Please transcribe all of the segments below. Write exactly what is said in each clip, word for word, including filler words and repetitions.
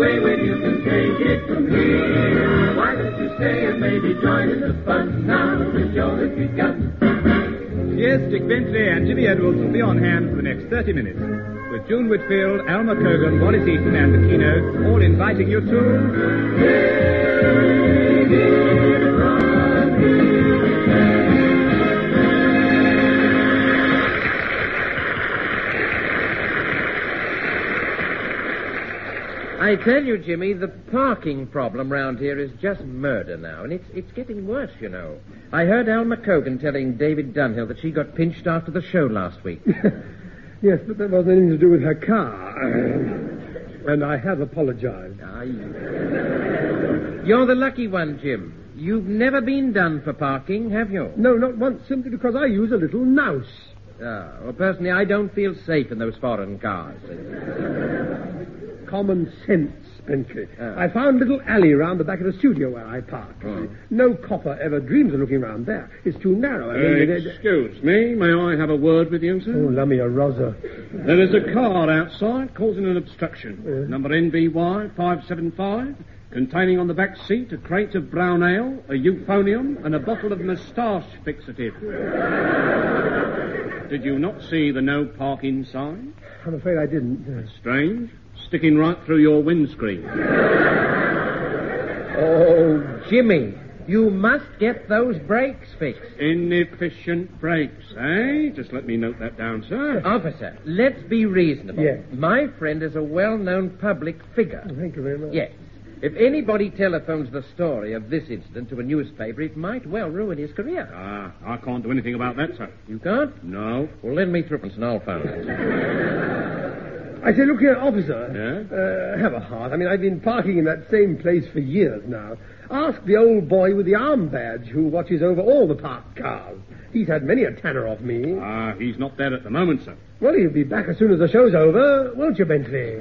away when you can take it from here. Why don't you stay and maybe join in the fun now the show has begun. Yes, Dick Bentley and Jimmy Edwards will be on hand for the next thirty minutes, with June Whitfield, Alma Cogan, Wallace Eaton and the keynote all inviting you to... I tell you, Jimmy, the parking problem round here is just murder now, and it's it's getting worse, you know. I heard Alma Cogan telling David Dunhill that she got pinched after the show last week. Yes, but that wasn't anything to do with her car. And I have apologized. Ah, you're the lucky one, Jim. You've never been done for parking, have you? No, not once, simply because I use a little nouse. Ah, well, personally, I don't feel safe in those foreign cars. Common sense, Bentley. Oh. I found a little alley round the back of the studio where I park. Oh. No copper ever dreams of looking round there. It's too narrow. I Uh, mean, it- excuse me, may I have a word with you, sir? Oh, Lamia Rosa. There is a car outside causing an obstruction. Yeah. Number N B Y five seven five, containing on the back seat a crate of brown ale, a euphonium, and a bottle of moustache fixative. Did you not see the no parking sign? I'm afraid I didn't. Strange. Sticking right through your windscreen. Oh, Jimmy, you must get those brakes fixed. Inefficient brakes, eh? Just let me note that down, sir. Officer, let's be reasonable. Yes. My friend is a well-known public figure. Oh, thank you very much. Yes. If anybody telephones the story of this incident to a newspaper, it might well ruin his career. Ah, I can't do anything about that, sir. You can't? No. Well, lend me threepence and I'll phone it. I say, look here, officer. Yeah? Uh, have a heart. I mean, I've been parking in that same place for years now. Ask the old boy with the arm badge who watches over all the parked cars. He's had many a tanner off me. Ah, he's not there at the moment, sir. Well, he'll be back as soon as the show's over, won't you, Bentley?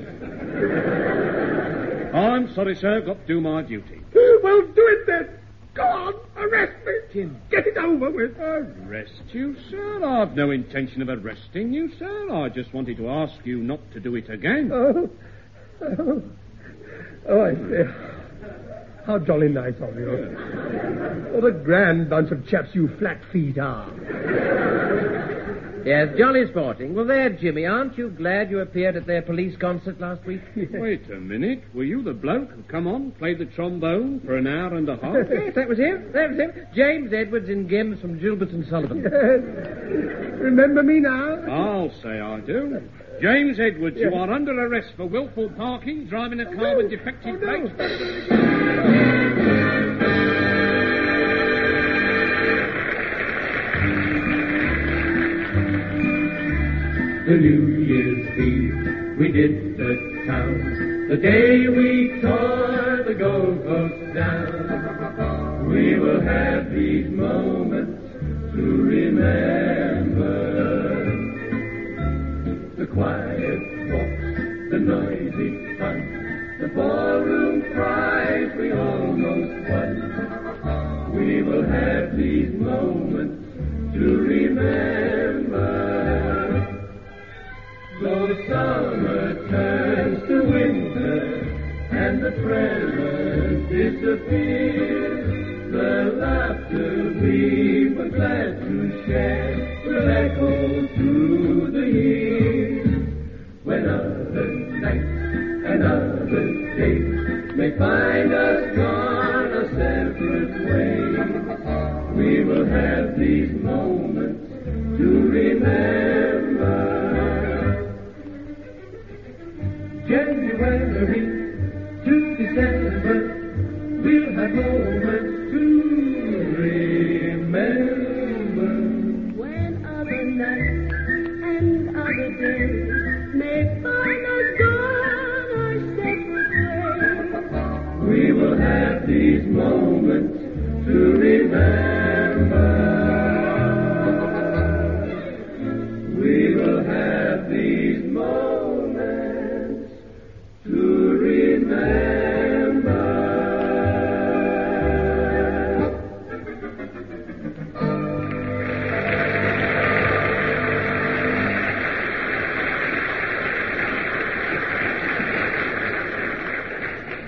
I'm sorry, sir. Got to do my duty. Well, do it then. Go on, arrest me. Jim. Get it over with. Arrest you, sir? I've no intention of arresting you, sir. I just wanted to ask you not to do it again. Oh, oh, oh I see. How jolly nice of you. What a grand bunch of chaps you flat feet are. Yes, jolly sporting. Well, there, Jimmy, aren't you glad you appeared at their police concert last week? Wait a minute. Were you the bloke who come on, played the trombone for an hour and a half? Yes, that was him. That was him. James Edwards in Gims from Gilbert and Sullivan. Yes. Remember me now? I'll say I do. James Edwards, Yes. you are under arrest for willful parking, driving a car no. with defective Oh, no. brakes. The New Year's Eve, we did the town. The day we tore the Gold Coast down. We will have these moments to remember. The quiet walks, the noisy fun, the ballroom prize we almost won. We will have these moments to remember. Though summer turns to winter and the present disappears, the laughter we were glad to share will echo through the years. When other nights and other days may find us gone a separate ways, we will have these moments to remember. January to December, we'll have moments to remember. When other nights and other days may find us gone our separate ways, We will have these moments to remember.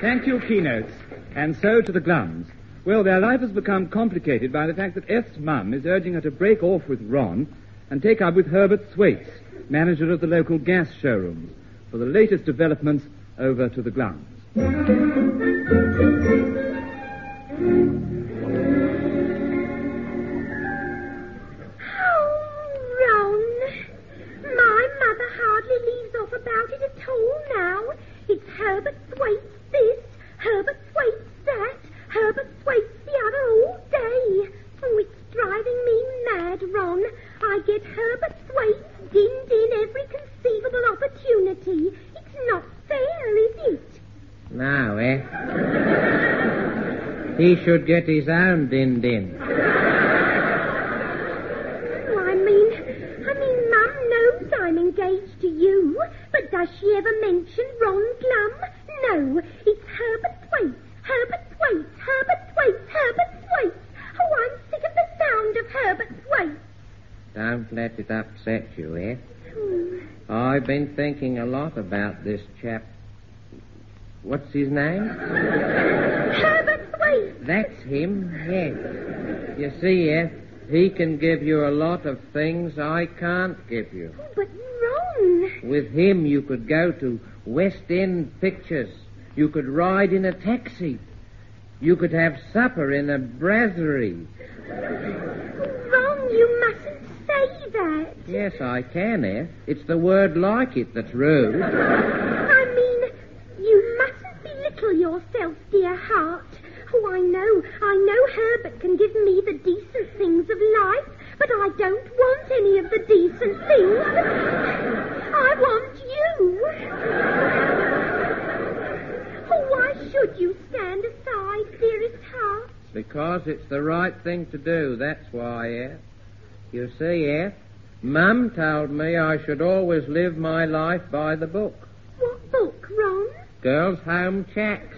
Thank you, Keynotes. And so to the Glums. Well, their life has become complicated by the fact that F's mum is urging her to break off with Ron and take up with Herbert Thwaites, manager of the local gas showrooms. For the latest developments, over to the Glums. About it at all now. It's Herbert Thwaites this, Herbert Thwaites that, Herbert Thwaites the other all day. Oh, it's driving me mad, Ron. I get Herbert Thwaites dinned in every conceivable opportunity. It's not fair, is it? No, eh? He should get his own dinned in. Oh, I mean, I mean, Mum knows I'm engaged to you. But does she ever mention Ron Glum? No, it's Herbert Thwaites, Herbert Thwaites, Herbert Thwaites, Herbert Thwaites. Oh, I'm sick of the sound of Herbert Thwaites. Don't let it upset you, eh? Hmm. I've been thinking a lot about this chap. What's his name? Herbert Thwaites. That's him, yes. You see, eh? He can give you a lot of things I can't give you. Oh, but Ron... With him, you could go to West End pictures. You could ride in a taxi. You could have supper in a brasserie. Ron, you mustn't say that. Yes, I can, eh? It's the word like it that's rude. I mean, you mustn't belittle yourself, dear heart. Oh, I know, I know Herbert can give me the decent things of life, but I don't want any of the decent things. I want you. Oh, why should you stand aside, dearest heart? Because it's the right thing to do, that's why, eh? You see, eh? Mum told me I should always live my life by the book. What book, Ron? Girls' Home Chats.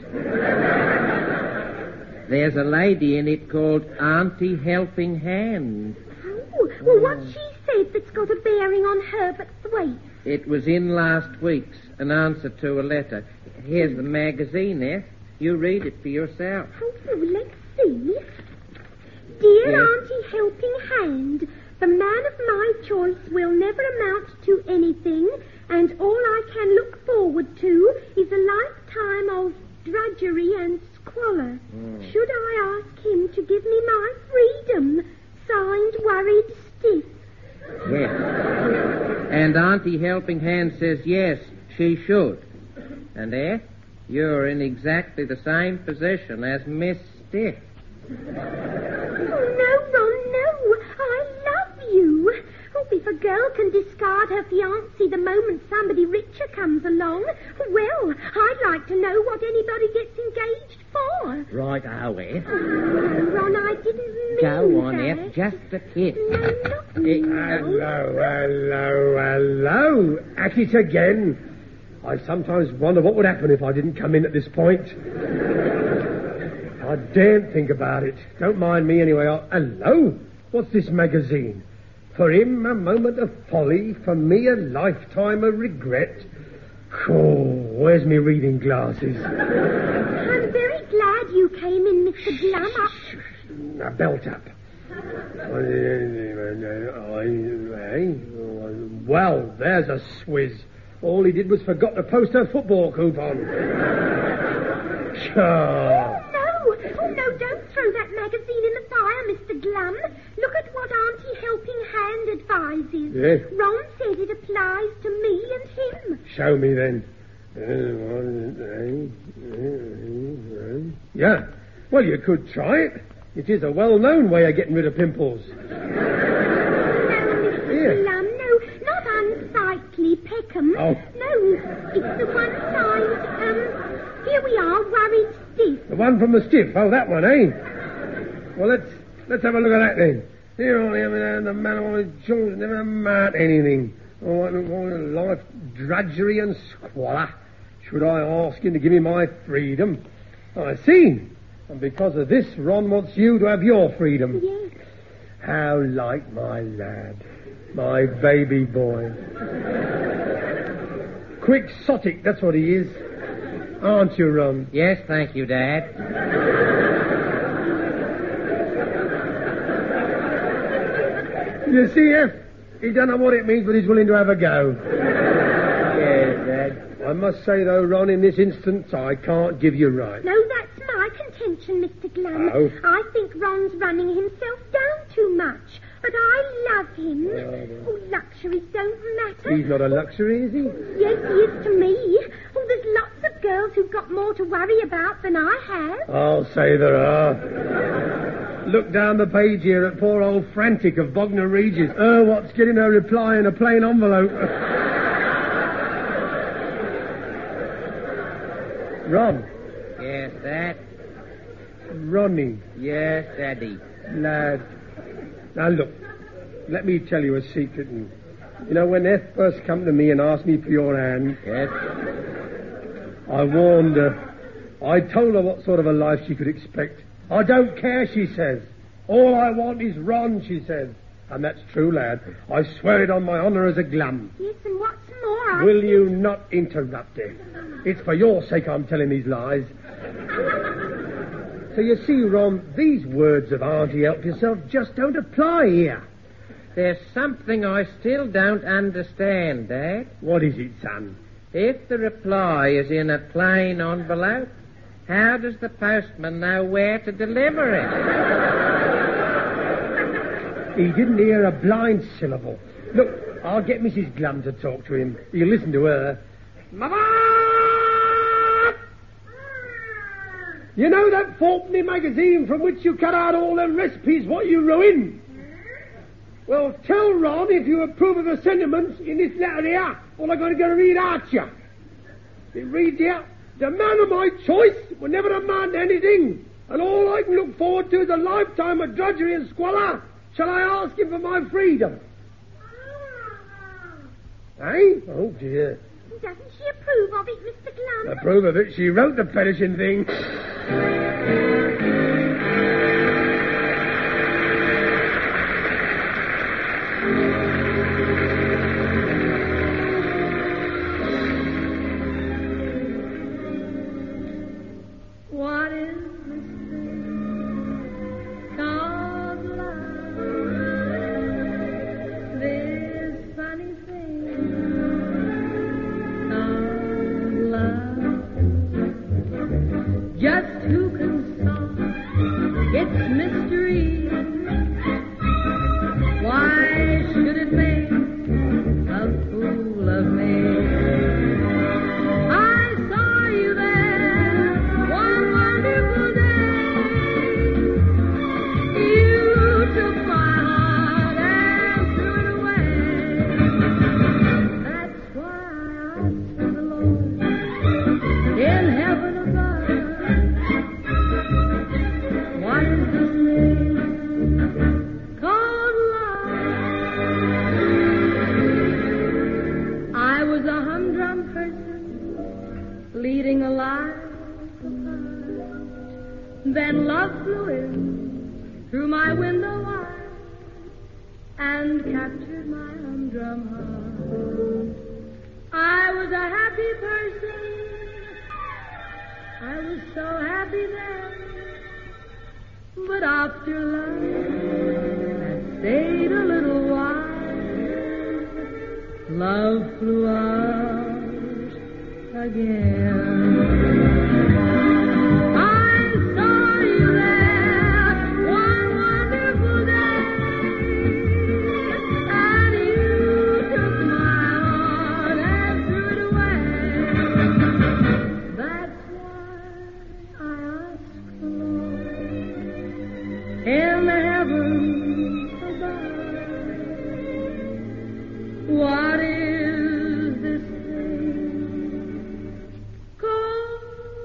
There's a lady in it called Auntie Helping Hand. Oh, well, what's she said that's got a bearing on Herbert Thwaites? It was in last week's, an answer to a letter. Here's the magazine, eh? You read it for yourself. Oh, let's see. Dear Yes. Auntie Helping Hand, the man of my choice will never amount to anything, and all I can look forward to is a lifetime of drudgery and squalor. Mm. Should I ask him to give me my freedom? Signed, Worried Stiff. Yes. And Auntie Helping Hand says yes, she should. And eh? You're in exactly the same position as Miss Stiff. Oh, no, Ron, no. I love you. Oh, if a girl can discard her fiancé the moment somebody richer comes along, well, I'd like to know what anybody gets engaged for. Right, oh, eh? Oh, Ron, I didn't mean Go on, that. F, just a kiss. No, not Eh, now. Hello, hello, hello. At it again. I sometimes wonder what would happen if I didn't come in at this point. I daren't think about it. Don't mind me anyway. I... Hello? What's this magazine? For him, a moment of folly. For me, a lifetime of regret. Oh, where's me reading glasses? I'm very glad you came in, Mister Glum. I- Now, belt up. Well, there's a swizz. All he did was forgot to post a football coupon. Sure. Oh, no. Oh, no, don't throw that magazine in the fire, Mister Glum. Look at what Auntie Helping Hand advises. Yes? Ron said it applies to me and him. Show me then. Yeah. Well, you could try it. It is a well-known way of getting rid of pimples. No, Mister Here. Glum, no, not unsightly Peckham. Oh. No, it's the one signed, um, here we are, Worried Stiff. The one from the stiff. Oh, that one, eh? Well, let's let's have a look at that then. Here I am, and the man of my children never amount to anything. Oh, what life, drudgery and squalor. Should I ask him to give me my freedom? I see. And because of this, Ron wants you to have your freedom. Yes. How like my lad. My baby boy. Quixotic, that's what he is. aren't you, Ron? Yes, thank you, Dad. You see, F, he don't know what it means, but he's willing to have a go. Yes, Dad. I must say, though, Ron, in this instance, I can't give you right. No, that's my contention, Mister Glum. Oh. I think Ron's running himself down too much. But I love him. Oh, luxuries don't matter. He's not a luxury, is he? Yes, he is to me. Oh, there's lots of girls who've got more to worry about than I have. I'll say there are. Look down the page here at poor old Frantic of Bognor Regis. Oh, what's getting her reply in a plain envelope? Ron. Yes, Dad. Ronnie. Yes, Daddy. Lad. Now, look. Let me tell you a secret. And, you know, when F first come to me and asked me for your hand, Yes. I warned her. I told her what sort of a life she could expect. I don't care, she says. All I want is Ron, she says. And that's true, lad. I swear it on my honour as a glum. Yes, and what's more, I Will think... you not interrupt it? It's for your sake I'm telling these lies. So you see, Ron, these words of Auntie Help Yourself just don't apply here. There's something I still don't understand, Dad. What is it, son? If the reply is in a plain envelope, how does the postman know where to deliver it? He didn't hear a blind syllable. Look, I'll get Missus Glum to talk to him. He'll listen to her. Mama! You know that fourpenny magazine from which you cut out all them recipes what you ruin? Well, tell Ron if you approve of the sentiments in this letter here, all I'm going to go to read out to you. It reads here, the man of my choice will never demand anything, and all I can look forward to is a lifetime of drudgery and squalor. Shall I ask him for my freedom? Eh? Oh, dear. Doesn't she approve of it, Mister Glum? Approve of it? She wrote the perishing thing. What is this thing called love? This funny thing called love. Just who can solve its mystery? Why should it make a fool of me? I saw you there one wonderful day. You took my heart and threw it away. That's why I asked the Lord in heaven above, what is this name called love? I was a humdrum person leading a life apart. Then love flew in through my window wide and captured my humdrum heart. I was a happy person. I was so happy then. But after love had stayed a little while, love flew out again. I saw you there one wonderful day, and you took my heart and threw it away. That's why I asked the Lord in the heavens above, what is this thing called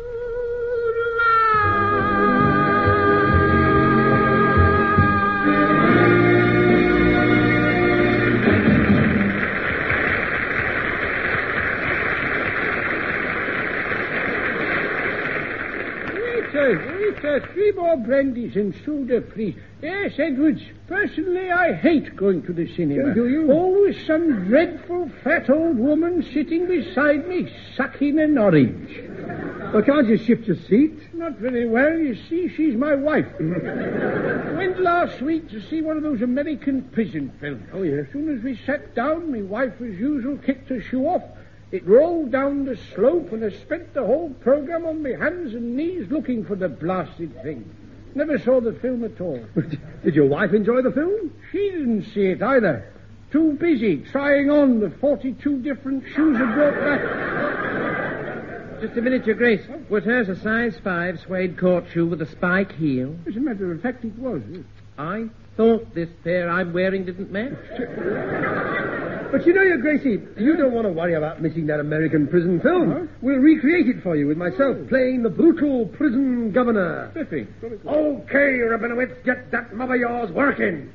Waiter, waiter, three more brandies and soda, please. Yes, Edwards, personally I hate going to the cinema. Oh, do you? Always some dreadful fat old woman sitting beside me sucking an orange. Well, can't you shift your seat? Not very well. You see, she's my wife. Went last week to see one of those American prison films. Oh, yes. As soon as we sat down, my wife, as usual, kicked her shoe off. It rolled down the slope, and I spent the whole program on my hands and knees looking for the blasted thing. Never saw the film at all. Did your wife enjoy the film? She didn't see it either. Too busy trying on the forty-two different shoes I brought back. Just a minute, Your Grace. Was hers a size five suede court shoe with a spike heel? As a matter of fact, it was. I thought this pair I'm wearing didn't match. But you know, Your Gracie, you don't want to worry about missing that American prison film. Uh-huh. We'll recreate it for you with myself playing the brutal prison governor. Spiffy. Okay, Rabinowitz, get that mob of yours working.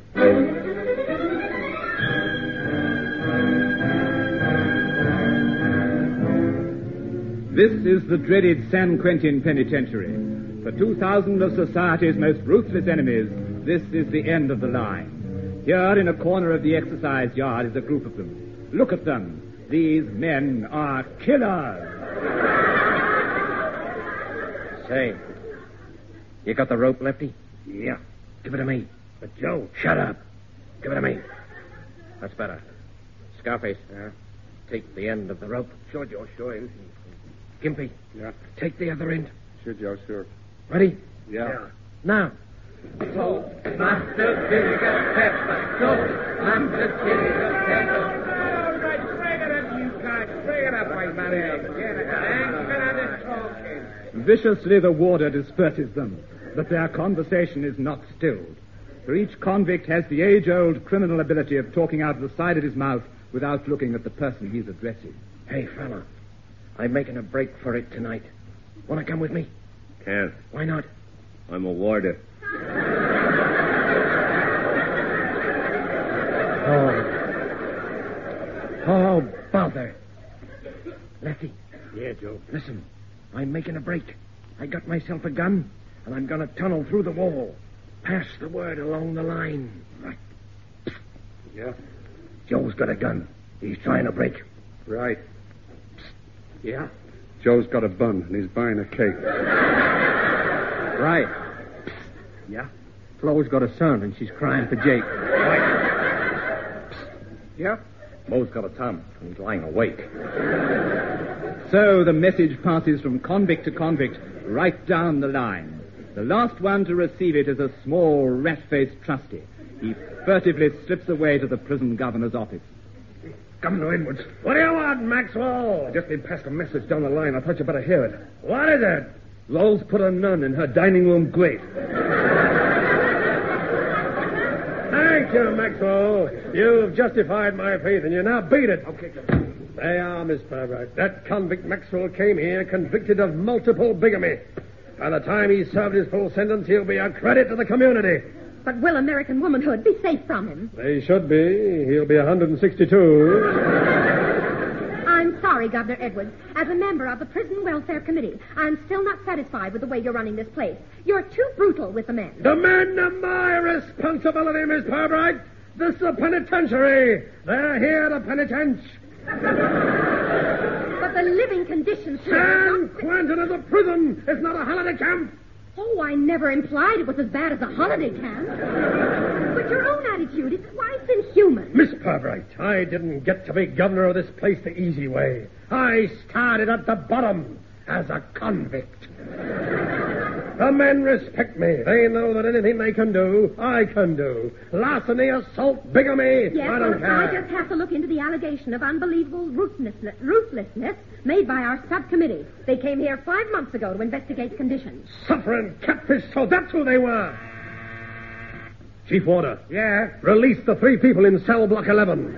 This is the dreaded San Quentin Penitentiary. For two thousand of society's most ruthless enemies, this is the end of the line. Here in a corner of the exercise yard is a group of them. Look at them. These men are killers. Say, you got the rope, Lefty? Yeah. Give it to me. But, Joe, shut up. Give it to me. That's better. Scarface, uh, take the end of the rope. Sure, Joe, sure. Gimpy, Yeah. take the other end. Sure, Joe, sure. Ready? Yeah. yeah. Now. So, Master Vinegar Pepper, so, Master Vinegar Pepper. All right, bring it up, you guys. Bring it up, white man. Get it. Thanks for talking. Viciously the warder disperses them, but their conversation is not stilled. For each convict has the age-old criminal ability of talking out of the side of his mouth without looking at the person he's addressing. Hey, fella, I'm making a break for it tonight. Want to come with me? Can't. Why not? I'm a warder. Oh. Oh, bother. Lefty. Yeah, Joe. Listen, I'm making a break. I got myself a gun, and I'm going to tunnel through the wall. Pass the word along the line. Right. Yeah? Joe's got a gun. He's trying to break. Right. Yeah? Joe's got a bun, and he's buying a cake. Right. Yeah? Flo's got a son, and she's crying for Jake. Right. Yeah? Mo's got a thumb, and he's lying awake. So the message passes from convict to convict right down the line. The last one to receive it is a small, rat-faced trustee. He furtively slips away to the prison governor's office. Governor Edwards. What do you want, Maxwell? I just been passed a message down the line. I thought you better hear it. What is it? Lowell's put a nun in her dining room grate. Thank you, Maxwell. You've justified my faith in you. Now beat it. Okay. They are, Miss Pirbright. That convict Maxwell came here convicted of multiple bigamy. By the time he's served his full sentence, he'll be a credit to the community. But will American womanhood be safe from him? They should be. He'll be one hundred sixty-two. I'm sorry, Governor Edwards. As a member of the Prison Welfare Committee, I'm still not satisfied with the way you're running this place. You're too brutal with the men. The men are my responsibility, Miss Pirbright. This is a penitentiary. They're here to penitence. But the living conditions here... San Quentin is a prison. It's not a holiday camp. Oh, I never implied it was as bad as a holiday camp. But your own attitude is quite inhuman. Miss Pirbright, I didn't get to be governor of this place the easy way. I started at the bottom as a convict. The men respect me. They know that anything they can do, I can do. Larceny, assault, bigamy, yes, I don't well, care. I just have to look into the allegation of unbelievable ruthlessness, ruthlessness made by our subcommittee. They came here five months ago to investigate conditions. Suffering catfish, so that's who they were. Chief Warder. Yeah? Release the three people in cell block eleven.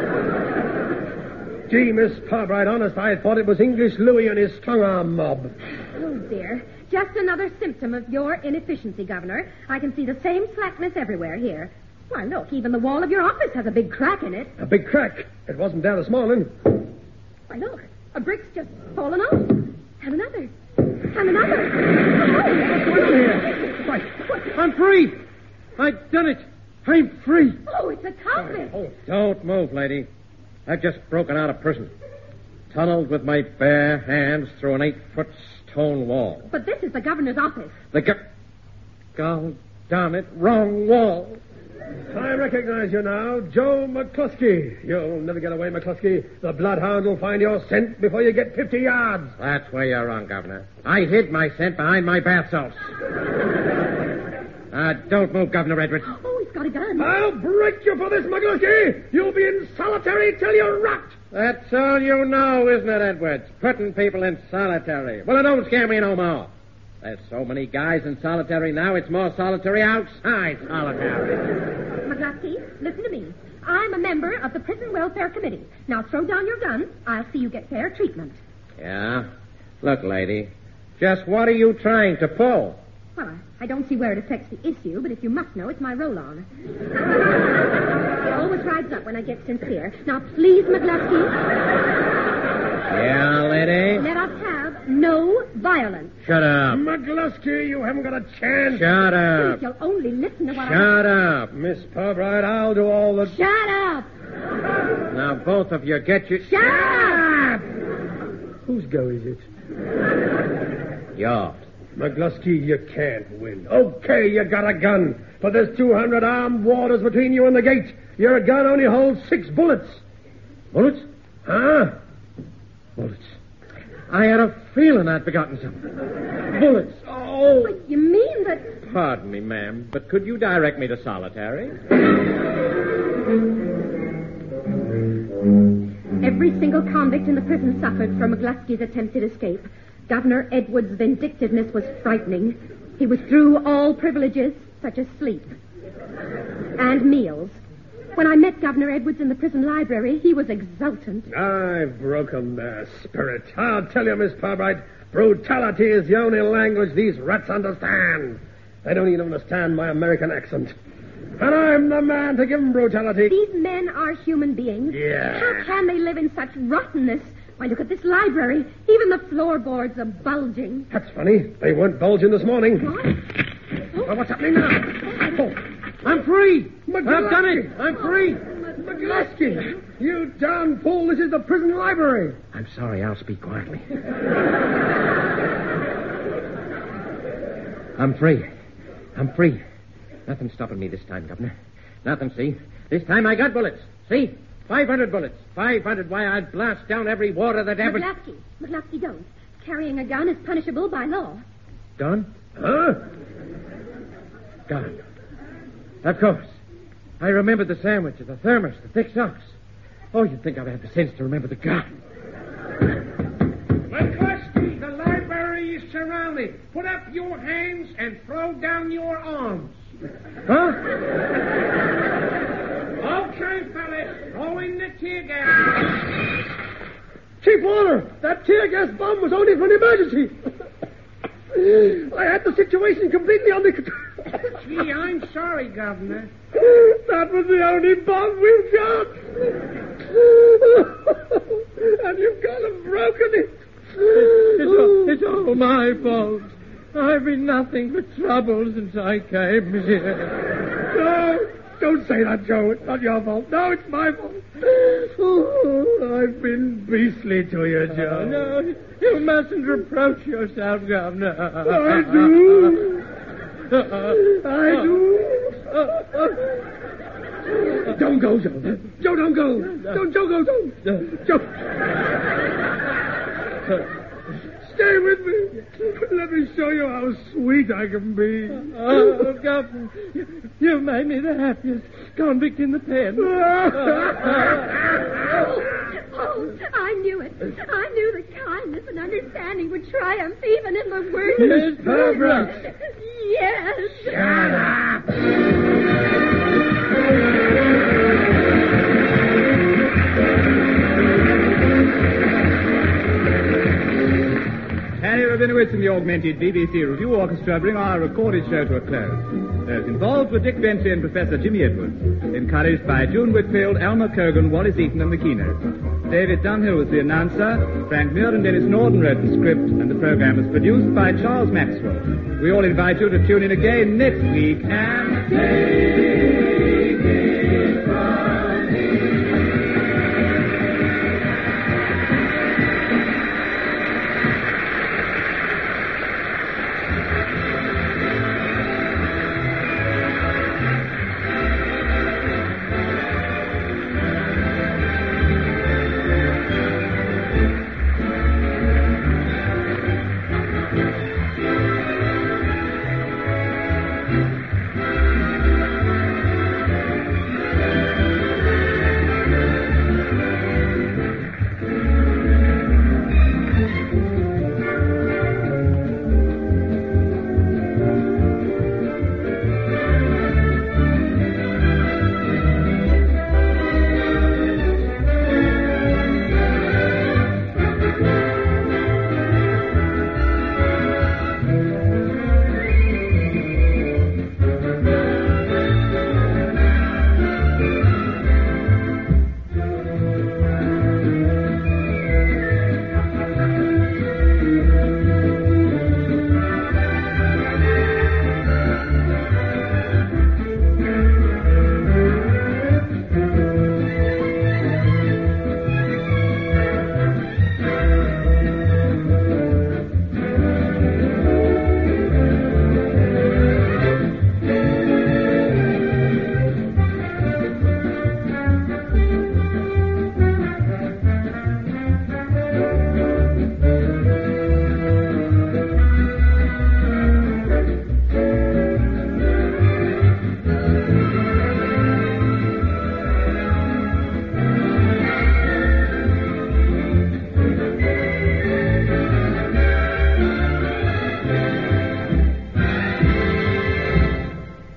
Gee, Miss Pirbright, honest, I thought it was English Louis and his strong-arm mob. Oh, dear. Just another symptom of your inefficiency, Governor. I can see the same slackness everywhere here. Why, look, even the wall of your office has a big crack in it. A big crack. It wasn't there this morning. Why, look, a brick's just fallen off. And another. And another. What's going on here? Why, I'm free. I've done it. I'm free. Oh, it's a convict. Oh, don't move, lady. I've just broken out of prison. Tunneled with my bare hands through an eight-foot telephone wall. But this is the governor's office. The go... God damn it, wrong wall. I recognize you now, Joe McCluskey. You'll never get away, McCluskey. The bloodhound will find your scent before you get fifty yards. That's where you're wrong, Governor. I hid my scent behind my bath salts. uh, don't move, Governor Edwards. Oh, he's got a gun. I'll break you for this, McCluskey. You'll be in solitary till you rot. That's all you know, isn't it, Edwards? Putting people in solitary. Well, it don't scare me no more. There's so many guys in solitary now, it's more solitary outside solitary. McCluskey, listen to me. I'm a member of the Prison Welfare Committee. Now throw down your gun. I'll see you get fair treatment. Yeah? Look, lady, just what are you trying to pull? Well, I, I don't see where it affects the issue, but if you must know, it's my roll-on. It always rides up when I get sincere. Now, please, McCluskey. Yeah, lady? Let us have no violence. Shut up. McCluskey, you haven't got a chance. Shut If up. you'll only listen to what Shut I... up. Miss Purbright, I'll do all the... Shut up! Now, both of you get your... Shut up! Whose go is it? Yours. McCluskey, you can't win. Okay, you got a gun, but there's two hundred armed warders between you and the gate. Your gun only holds six bullets. Bullets? Huh? Bullets. I had a feeling I'd forgotten something. Bullets. Oh. But you mean that... Pardon me, ma'am, but could you direct me to solitary? Every single convict in the prison suffered from McCluskey's attempted escape. Governor Edwards' vindictiveness was frightening. He withdrew all privileges, such as sleep and meals. When I met Governor Edwards in the prison library, he was exultant. I've broken their spirit. I'll tell you, Miss Purbright, brutality is the only language these rats understand. They don't even understand my American accent. And I'm the man to give them brutality. These men are human beings. Yeah. How can they live in such rottenness? Why, look at this library. Even the floorboards are bulging. That's funny. They weren't bulging this morning. What? Well, what's happening now? Oh, I'm free. McCluskey. I've done it. I'm free. McCluskey, you darn fool. This is the prison library. I'm sorry. I'll speak quietly. I'm free. I'm free. Nothing's stopping me this time, Governor. Nothing, see? This time I got bullets. See? Five hundred bullets. Five hundred. Why, I'd blast down every water that ever... McCluskey. McCluskey, don't. Carrying a gun is punishable by law. Gun? Huh? Gun. Of course. I remember the sandwich, the thermos, the thick socks. Oh, you'd think I'd have the sense to remember the gun. McCluskey, the library is surrounded. Put up your hands and throw down your arms. Huh? Okay, fellas, throw in the tear gas. Chief Warner, that tear gas bomb was only for an emergency. I had the situation completely under control. Gee, I'm sorry, Governor. That was the only bomb we've got. And you've gone and broken it. It's all, it's all my fault. I've been nothing but trouble since I came here. No, don't say that, Joe. It's not your fault. No, it's my fault. Oh, I've been beastly to you, Joe. Oh, no, you mustn't reproach yourself, Governor. I do. I do. Don't go, Joe. Joe, don't go. Don't, Joe, go, don't. Joe. Stay with me. Let me show you how sweet I can be. Oh, Governor, you, you made me the happiest convict in the pen. Oh, I knew it. I knew that kindness and understanding would triumph even in the worst. Miss Purbright. Yes. Shut up. Harry Rabinowitz and the augmented B B C Review Orchestra bring our recorded show to a close. Those involved were Dick Bentley and Professor Jimmy Edwards, encouraged by June Whitfield, Elmer Cogan, Wallace Eaton and the keynote. David Dunhill was the announcer, Frank Muir and Dennis Norden wrote the script, and the program was produced by Charles Maxwell. We all invite you to tune in again next week and...